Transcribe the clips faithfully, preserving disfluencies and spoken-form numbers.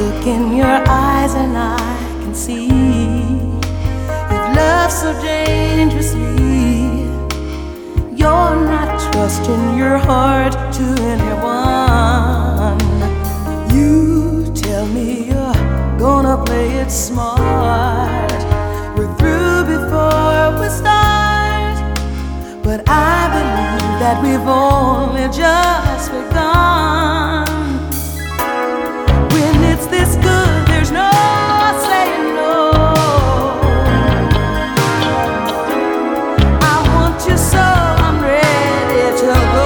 Look in your eyes and I can see you've loved so dangerously. You're not trusting your heart to anyone. You tell me you're gonna play it smart. We're through before we start, but I believe that we've only just begun. When it's this good, there's no saying no. I want you so I'm ready to go.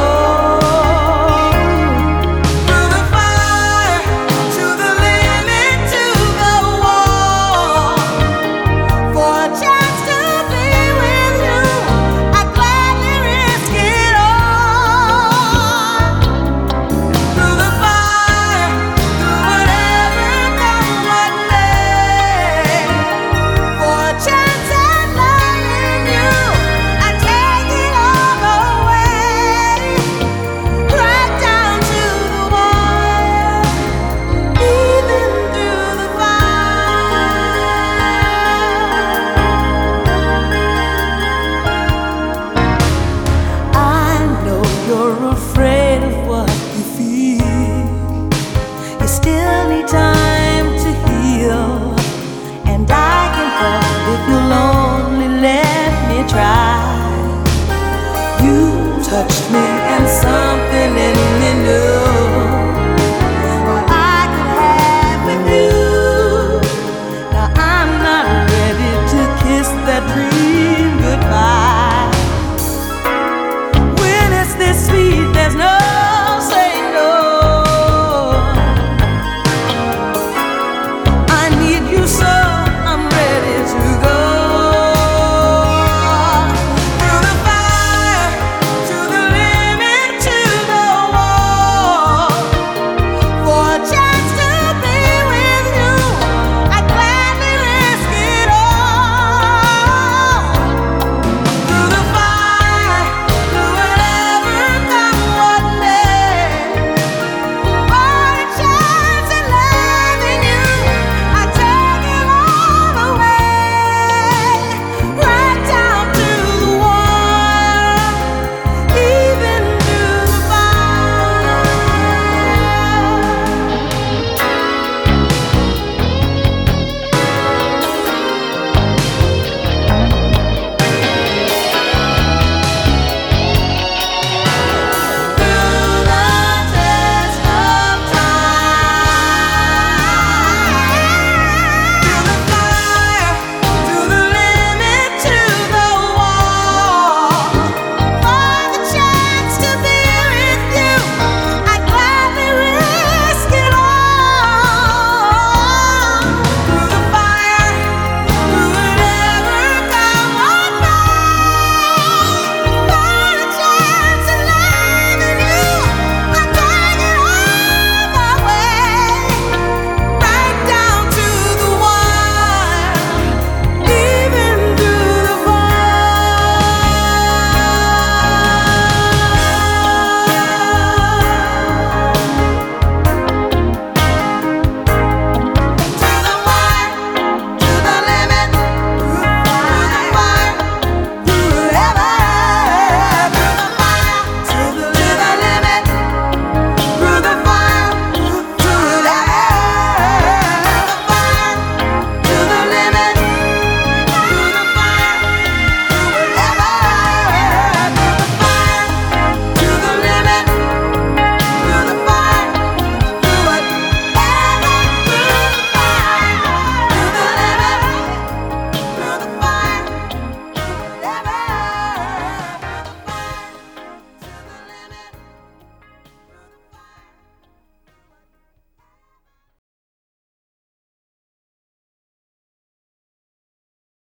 Through the fire, to the limit, to the wall. For a chance to be with you, I'd gladly risk it all. Through the fire, through whatever comes what may. For a chance at loving you, I'd take it all away. Right down to the wire, even through the fire. I know you're afraid of what you feel. You still need time to heal, and I can help if you'll only let me try. You touched me